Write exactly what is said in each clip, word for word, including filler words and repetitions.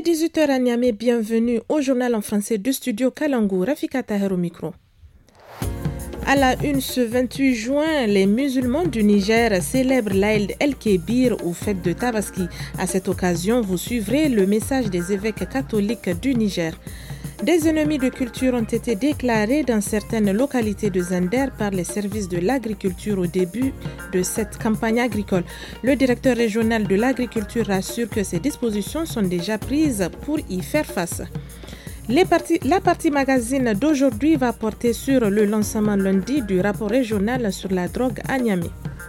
dix-huit heures à Niamey, bienvenue au journal en français du studio Kalangu, Rafika Taher au micro. À la une, ce vingt-huit juin, les musulmans du Niger célèbrent l'Aïd el-Kébir ou fête de Tabaski. À cette occasion, vous suivrez le message des évêques catholiques du Niger. Des ennemis de culture ont été déclarés dans certaines localités de Zender par les services de l'agriculture au début de cette campagne agricole. Le directeur régional de l'agriculture rassure que ces dispositions sont déjà prises pour y faire face. Les parties, la partie magazine d'aujourd'hui va porter sur le lancement lundi du rapport régional sur la drogue à Niamey.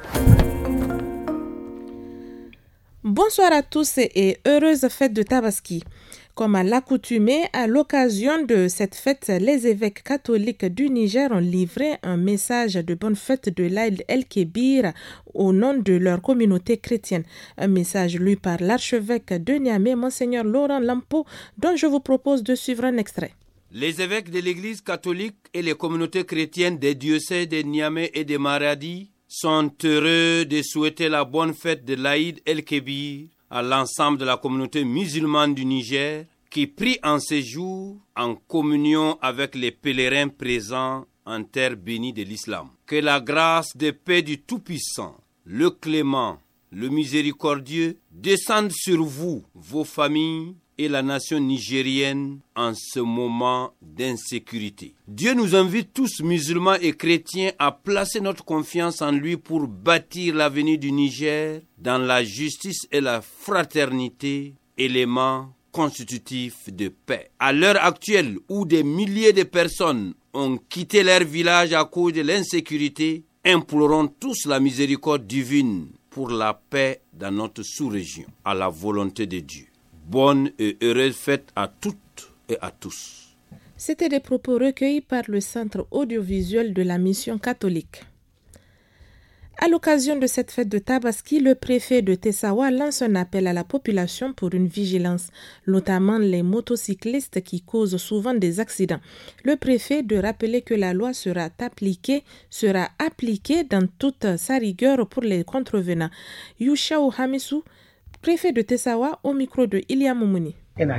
Bonsoir à tous et heureuse fête de Tabaski. Comme à l'accoutumée, à l'occasion de cette fête, les évêques catholiques du Niger ont livré un message de bonne fête de l'Aïd el-Kébir au nom de leur communauté chrétienne. Un message lu par l'archevêque de Niamey, Monseigneur Laurent Lampo, dont je vous propose de suivre un extrait. Les évêques de l'Église catholique et les communautés chrétiennes des diocèses de Niamey et de Maradi sont heureux de souhaiter la bonne fête de l'Aïd el-Kébir à l'ensemble de la communauté musulmane du Niger qui prie en ces jours en communion avec les pèlerins présents en terre bénie de l'islam. Que la grâce de paix du Tout-Puissant, le Clément, le Miséricordieux descende sur vous, vos familles et la nation nigérienne en ce moment d'insécurité. Dieu nous invite tous, musulmans et chrétiens, à placer notre confiance en lui pour bâtir l'avenir du Niger dans la justice et la fraternité, éléments constitutifs de paix. À l'heure actuelle où des milliers de personnes ont quitté leur village à cause de l'insécurité, implorons tous la miséricorde divine pour la paix dans notre sous-région, à la volonté de Dieu. Bonne et heureuse fête à toutes et à tous. C'était des propos recueillis par le Centre audiovisuel de la Mission catholique. À l'occasion de cette fête de Tabaski, le préfet de Tessawa lance un appel à la population pour une vigilance, notamment les motocyclistes qui causent souvent des accidents. Le préfet de rappeler que la loi sera appliquée, sera appliquée dans toute sa rigueur pour les contrevenants. Yushao Hamisu, préfet de Tessawa, au micro de Ilia Moumouni.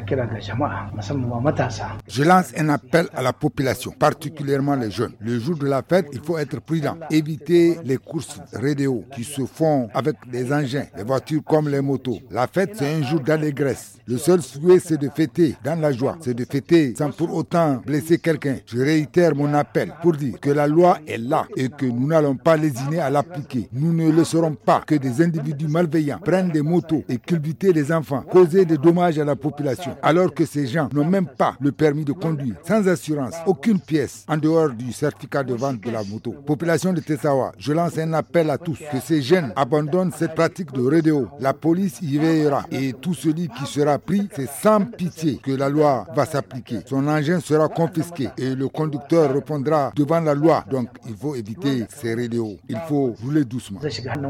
Je lance un appel à la population, particulièrement les jeunes. Le jour de la fête, il faut être prudent. Éviter les courses rodéo qui se font avec des engins, les voitures comme les motos. La fête, c'est un jour d'allégresse. Le seul souhait, c'est de fêter dans la joie. C'est de fêter sans pour autant blesser quelqu'un. Je réitère mon appel pour dire que la loi est là et que nous n'allons pas lésiner à l'appliquer. Nous ne laisserons pas que des individus malveillants prennent des motos et culbuter les enfants, causer des dommages à la population. Alors que ces gens n'ont même pas le permis de conduire, sans assurance, aucune pièce en dehors du certificat de vente de la moto. Population de Tessawa, je lance un appel à tous que ces jeunes abandonnent cette pratique de rodéo. La police y veillera et tout celui qui sera pris, c'est sans pitié que la loi va s'appliquer. Son engin sera confisqué et le conducteur répondra devant la loi. Donc il faut éviter ces rodéos. Il faut rouler doucement.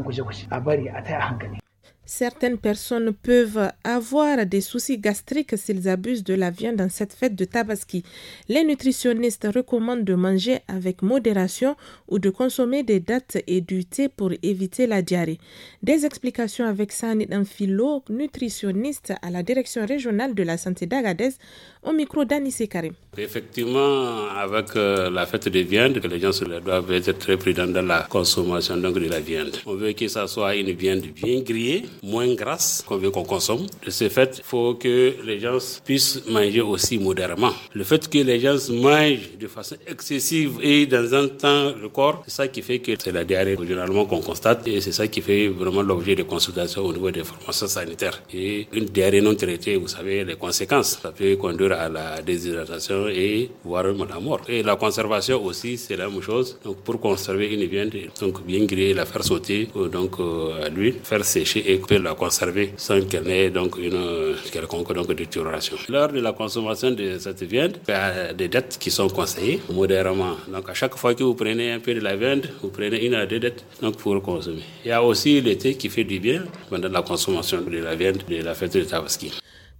Certaines personnes peuvent avoir des soucis gastriques s'ils abusent de la viande dans cette fête de Tabaski. Les nutritionnistes recommandent de manger avec modération ou de consommer des dattes et du thé pour éviter la diarrhée. Des explications avec Sani Danfilo, nutritionniste à la direction régionale de la santé d'Agadez, au micro d'Anissé Karim. Effectivement, avec euh, la fête de viande, les gens doivent être très prudents dans la consommation donc, de la viande. On veut que ça soit une viande bien grillée, moins grasse qu'on veut qu'on consomme. De ce fait, il faut que les gens puissent manger aussi modérément. Le fait que les gens mangent de façon excessive et dans un temps le corps, c'est ça qui fait que c'est la diarrhée généralement qu'on constate et c'est ça qui fait vraiment l'objet de consultations au niveau des formations sanitaires. Et une diarrhée non traitée, vous savez les conséquences, ça peut conduire à la déshydratation et voire même à la mort. Et la conservation aussi, c'est la même chose. Donc pour conserver une viande, donc bien griller, la faire sauter, donc euh, à l'huile, faire sécher et la conserver sans qu'elle ait donc une quelconque donc détérioration. Lors de la consommation de cette viande, il y a des dates qui sont conseillées modérément. Donc à chaque fois que vous prenez un peu de la viande, vous prenez une à deux dates donc pour consommer. Il y a aussi le thé qui fait du bien pendant la consommation de la viande de la fête de Tabaski.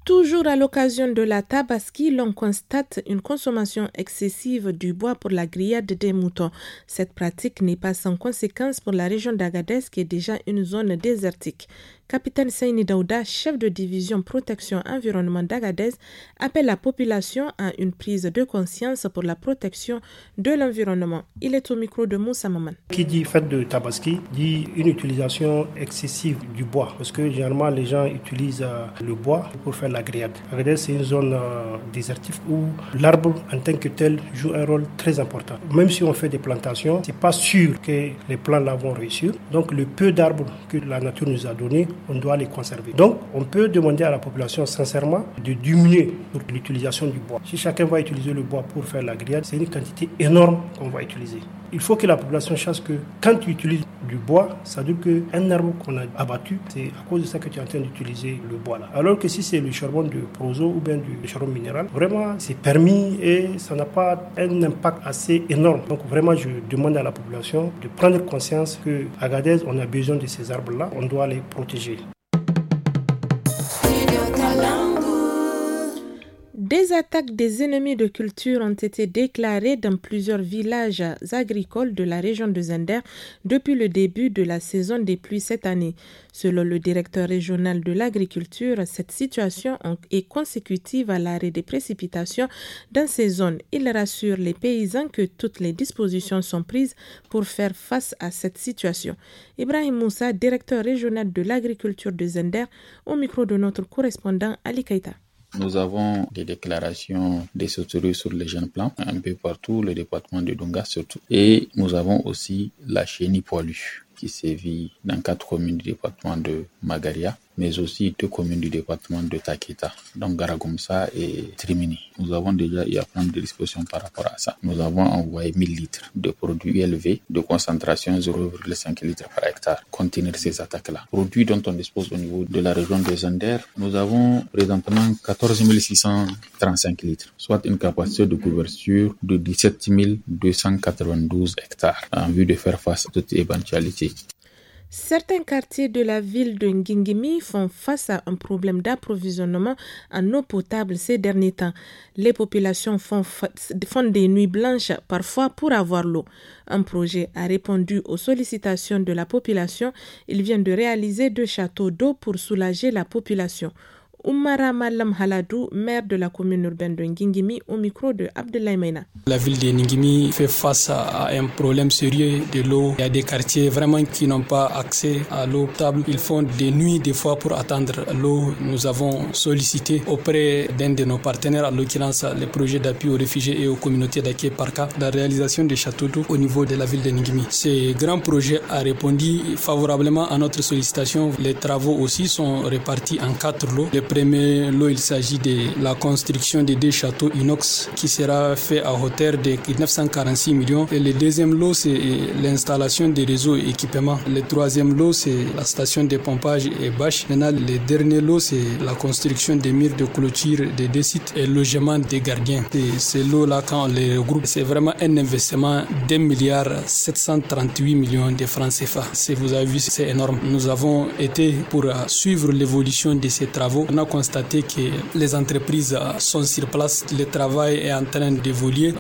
Toujours à l'occasion de la Tabaski, l'on constate une consommation excessive du bois pour la grillade des moutons. Cette pratique n'est pas sans conséquence pour la région d'Agadez qui est déjà une zone désertique. Capitaine Seyni Daouda, chef de division protection environnement d'Agadez, appelle la population à une prise de conscience pour la protection de l'environnement. Il est au micro de Moussa Maman. Qui dit fête de Tabaski dit une utilisation excessive du bois, parce que généralement les gens utilisent le bois pour faire la grillade. Agadez, c'est une zone euh, désertique où l'arbre en tant que tel joue un rôle très important. Même si on fait des plantations, c'est pas sûr que les plants là vont réussir. Donc le peu d'arbres que la nature nous a donné, on doit les conserver. Donc, on peut demander à la population sincèrement de diminuer l'utilisation du bois. Si chacun va utiliser le bois pour faire la grillade, c'est une quantité énorme qu'on va utiliser. Il faut que la population sache que quand tu utilises du bois, ça veut dire qu'un arbre qu'on a abattu, c'est à cause de ça que tu es en train d'utiliser le bois là. Alors que si c'est le charbon de proso ou bien du charbon minéral, vraiment c'est permis et ça n'a pas un impact assez énorme. Donc vraiment je demande à la population de prendre conscience que à Agadez on a besoin de ces arbres là, on doit les protéger. Des attaques des ennemis de culture ont été déclarées dans plusieurs villages agricoles de la région de Zender depuis le début de la saison des pluies cette année. Selon le directeur régional de l'agriculture, cette situation est consécutive à l'arrêt des précipitations dans ces zones. Il rassure les paysans que toutes les dispositions sont prises pour faire face à cette situation. Ibrahim Moussa, directeur régional de l'agriculture de Zender, au micro de notre correspondant Ali Keita. Nous avons des déclarations des sauterelles sur les jeunes plants, un peu partout, le département de Donga surtout. Et nous avons aussi la chenille poilue qui sévit dans quatre communes du département de Magaria, mais aussi deux communes du département de Taketa, donc Garagomsa et Trimini. Nous avons déjà eu à prendre des dispositions par rapport à ça. Nous avons envoyé mille litres de produits élevés de concentration zéro virgule cinq litres par hectare contenir ces attaques-là. Produits dont on dispose au niveau de la région de Zander, nous avons présentement quatorze mille six cent trente-cinq litres, soit une capacité de couverture de dix-sept mille deux cent quatre-vingt-douze hectares en vue de faire face à toute éventualité. Certains quartiers de la ville de Ngingimi font face à un problème d'approvisionnement en eau potable ces derniers temps. Les populations font, fa- font des nuits blanches parfois pour avoir l'eau. Un projet a répondu aux sollicitations de la population. Il vient de réaliser deux châteaux d'eau pour soulager la population. Oumara Malam Haladou, maire de la commune urbaine de Ngingimi, au micro de Abdoulaye Maina. La ville de Ngingimi fait face à un problème sérieux de l'eau. Il y a des quartiers vraiment qui n'ont pas accès à l'eau potable. Ils font des nuits des fois pour attendre l'eau. Nous avons sollicité auprès d'un de nos partenaires, en l'occurrence le projet d'appui aux réfugiés et aux communautés d'accueil Parka, la réalisation des châteaux d'eau au niveau de la ville de Ngingimi. Ce grand projet a répondu favorablement à notre sollicitation. Les travaux aussi sont répartis en quatre lots. Le premier lot, il s'agit de la construction de deux châteaux inox qui sera fait à hauteur de neuf cent quarante-six millions. Et le deuxième lot, c'est l'installation des réseaux et équipements. Le troisième lot, c'est la station de pompage et bâche. Maintenant, le dernier lot, c'est la construction des murs de clôture des deux sites et le logement des gardiens. Et ces lots-là, quand on les regroupe, c'est vraiment un investissement d'un milliard sept cent trente-huit millions de francs C F A. Si vous avez vu, c'est énorme. Nous avons été pour suivre l'évolution de ces travaux. On a constaté que les entreprises sont sur place, le travail est en train d'évoluer.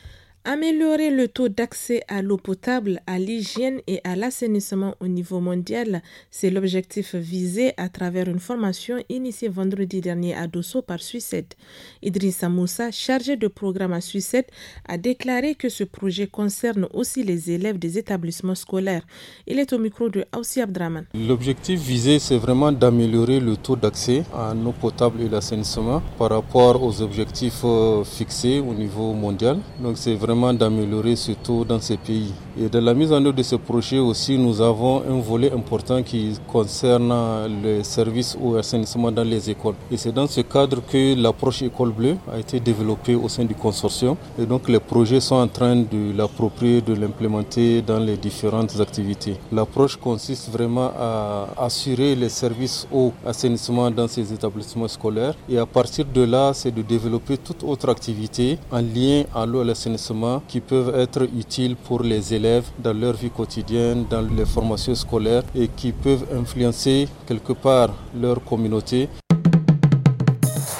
Améliorer le taux d'accès à l'eau potable, à l'hygiène et à l'assainissement au niveau mondial, c'est l'objectif visé à travers une formation initiée vendredi dernier à Dosso par Suiced. Idrissa Moussa, chargé de programme à Suiced, a déclaré que ce projet concerne aussi les élèves des établissements scolaires. Il est au micro de Aoussi Abdraman. L'objectif visé, c'est vraiment d'améliorer le taux d'accès à l'eau potable et l'assainissement par rapport aux objectifs fixés au niveau mondial. Donc c'est vraiment vraiment d'améliorer ce taux dans ces pays. Et dans la mise en œuvre de ce projet aussi, nous avons un volet important qui concerne le service ou assainissement dans les écoles. Et c'est dans ce cadre que l'approche École Bleue a été développée au sein du consortium. Et donc les projets sont en train de l'approprier, de l'implémenter dans les différentes activités. L'approche consiste vraiment à assurer les services eau, assainissement dans ces établissements scolaires. Et à partir de là, c'est de développer toute autre activité en lien à l'eau et l'assainissement qui peuvent être utiles pour les élèves dans leur vie quotidienne, dans les formations scolaires et qui peuvent influencer quelque part leur communauté.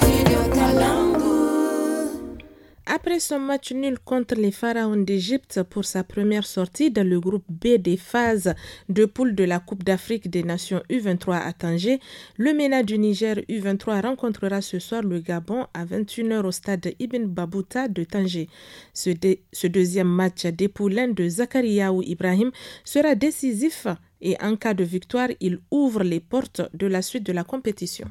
Après son match nul contre les Pharaons d'Égypte pour sa première sortie dans le groupe B des phases de poule de la Coupe d'Afrique des Nations U vingt-trois à Tanger, le MENA du Niger U vingt-trois rencontrera ce soir le Gabon à vingt et une heures au stade Ibn Babouta de Tanger. Ce, de, ce deuxième match des poulains de Zakariaou Ibrahim sera décisif et en cas de victoire, il ouvre les portes de la suite de la compétition.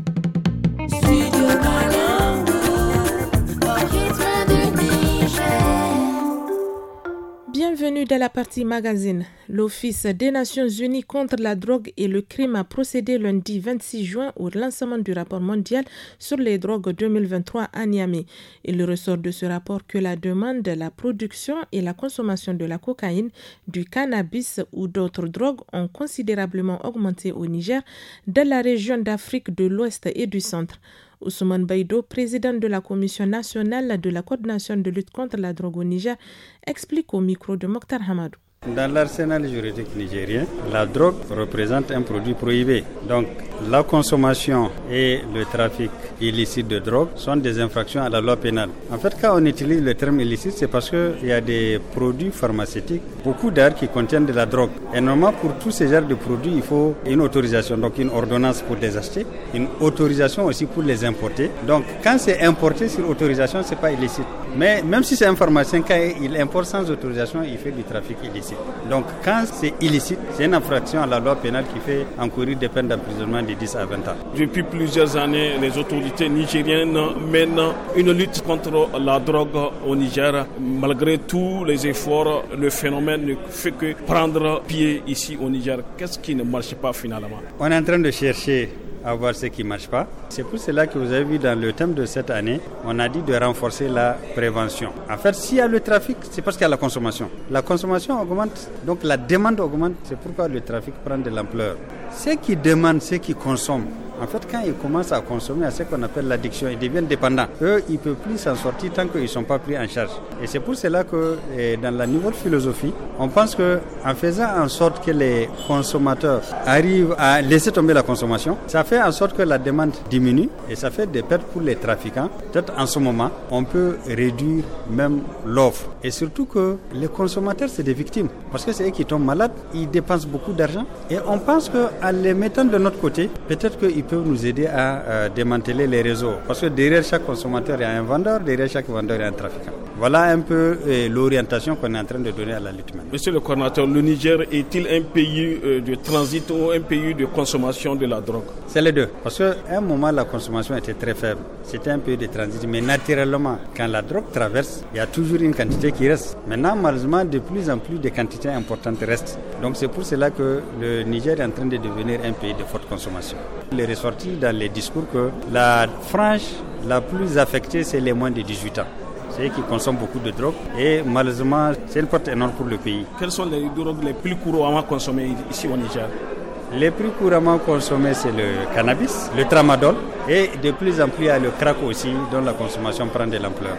Bienvenue dans la partie magazine. L'Office des Nations Unies contre la drogue et le crime a procédé lundi vingt-six juin au lancement du rapport mondial sur les drogues deux mille vingt-trois à Niamey. Il ressort de ce rapport que la demande, la production et la consommation de la cocaïne, du cannabis ou d'autres drogues ont considérablement augmenté au Niger, dans la région d'Afrique de l'Ouest et du Centre. Ousmane Baïdo, président de la Commission nationale de la coordination de lutte contre la drogue au Niger, explique au micro de Mokhtar Hamadou. Dans l'arsenal juridique nigérien, la drogue représente un produit prohibé. Donc, la consommation et le trafic illicite de drogue sont des infractions à la loi pénale. En fait, quand on utilise le terme illicite, c'est parce qu'il y a des produits pharmaceutiques, beaucoup d'arts qui contiennent de la drogue. Et normalement, pour tous ces genres de produits, il faut une autorisation, donc une ordonnance pour les acheter, une autorisation aussi pour les importer. Donc, quand c'est importé sur autorisation, c'est pas illicite. Mais même si c'est un pharmacien, quand il importe sans autorisation, il fait du trafic illicite. Donc, quand c'est illicite, c'est une infraction à la loi pénale qui fait encourir des peines d'emprisonnement de dix à vingt ans. Depuis plusieurs années, les autorités nigériennes mènent une lutte contre la drogue au Niger. Malgré tous les efforts, le phénomène ne fait que prendre pied ici au Niger. Qu'est-ce qui ne marche pas finalement? On est en train de chercher à voir ce qui ne marche pas. C'est pour cela que vous avez vu dans le thème de cette année, on a dit de renforcer la prévention. En fait, s'il y a le trafic, c'est parce qu'il y a la consommation. La consommation augmente, donc la demande augmente, c'est pourquoi le trafic prend de l'ampleur. Ceux qui demandent, ceux qui consomment, en fait, quand ils commencent à consommer à ce qu'on appelle l'addiction, ils deviennent dépendants. Eux, ils ne peuvent plus s'en sortir tant qu'ils ne sont pas pris en charge. Et c'est pour cela que, dans la nouvelle philosophie, on pense qu'en faisant en sorte que les consommateurs arrivent à laisser tomber la consommation, ça fait en sorte que la demande diminue et ça fait des pertes pour les trafiquants. Peut-être en ce moment, on peut réduire même l'offre. Et surtout que les consommateurs, c'est des victimes. Parce que c'est eux qui tombent malades, ils dépensent beaucoup d'argent. Et on pense qu'en les mettant de notre côté, peut-être qu'ils peuvent nous aider à euh, démanteler les réseaux. Parce que derrière chaque consommateur, il y a un vendeur, derrière chaque vendeur, il y a un trafiquant. Voilà un peu euh, l'orientation qu'on est en train de donner à la lutte maintenant. Monsieur le coordinateur, le Niger est-il un pays euh, de transit ou un pays de consommation de la drogue? C'est les deux. Parce qu'à un moment, la consommation était très faible. C'était un pays de transit. Mais naturellement, quand la drogue traverse, il y a toujours une quantité qui reste. Maintenant, malheureusement, de plus en plus de quantités importantes restent. Donc c'est pour cela que le Niger est en train de devenir un pays de forte consommation. Il est ressorti dans les discours que la frange la plus affectée, c'est les moins de dix-huit ans. C'est eux qui consomment beaucoup de drogue et malheureusement, c'est une porte énorme pour le pays. Quelles sont les drogues les plus couramment consommées ici au Niger? Les plus couramment consommés, c'est le cannabis, le tramadol et de plus en plus, il y a le crack aussi, dont la consommation prend de l'ampleur.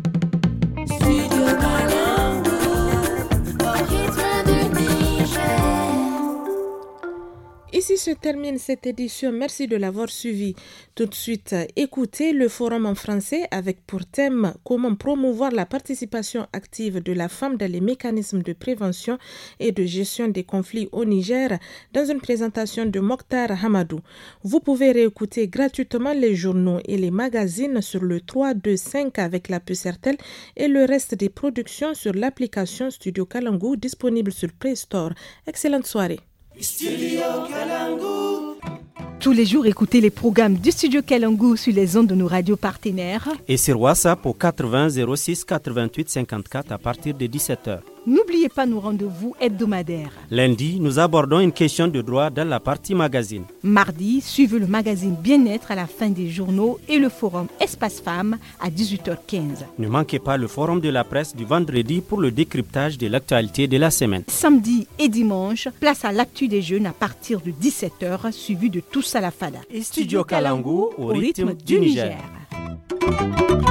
Ici se termine cette édition. Merci de l'avoir suivi. Tout de suite, écoutez le forum en français avec pour thème comment promouvoir la participation active de la femme dans les mécanismes de prévention et de gestion des conflits au Niger dans une présentation de Mokhtar Hamadou. Vous pouvez réécouter gratuitement les journaux et les magazines sur le trois deux cinq avec la puce R T L et le reste des productions sur l'application Studio Kalangu disponible sur Play Store. Excellente soirée. Studio Kalangu. Tous les jours, écoutez les programmes du Studio Kalangu sur les ondes de nos radios partenaires. Et sur WhatsApp au quatre-vingts zéro six quatre-vingt-huit cinquante-quatre à partir de dix-sept heures. N'oubliez pas nos rendez-vous hebdomadaires. Lundi, nous abordons une question de droit dans la partie magazine. Mardi, suivez le magazine Bien-être à la fin des journaux et le forum Espace Femmes à dix-huit heures quinze. Ne manquez pas le forum de la presse du vendredi pour le décryptage de l'actualité de la semaine. Samedi et dimanche, place à l'actu des jeunes à partir de dix-sept heures, suivi de Tous à la Fada. Et Studio Kalangu au rythme du Niger.